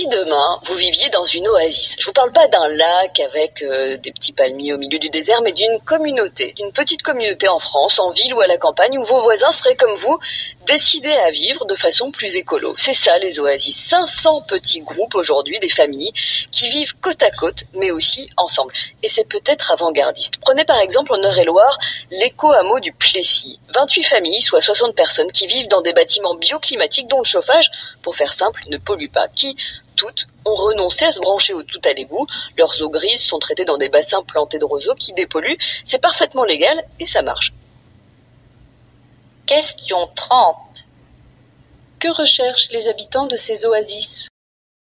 si demain, vous viviez dans une oasis? Je vous parle pas d'un lac avec des petits palmiers au milieu du désert, mais d'une communauté, d'une petite communauté en France, en ville ou à la campagne, où vos voisins seraient comme vous, décidés à vivre de façon plus écolo. C'est ça les oasis. 500 petits groupes aujourd'hui, des familles, qui vivent côte à côte, mais aussi ensemble. Et c'est peut-être avant-gardiste. Prenez par exemple en Eure-et-Loire l'éco-hameau du Plessis. 28 familles, soit 60 personnes, qui vivent dans des bâtiments bioclimatiques dont le chauffage, pour faire simple, ne pollue pas, qui, toutes, ont renoncé à se brancher au tout à l'égout. Leurs eaux grises sont traitées dans des bassins plantés de roseaux qui dépolluent. C'est parfaitement légal et ça marche. Question 30. Que recherchent les habitants de ces oasis?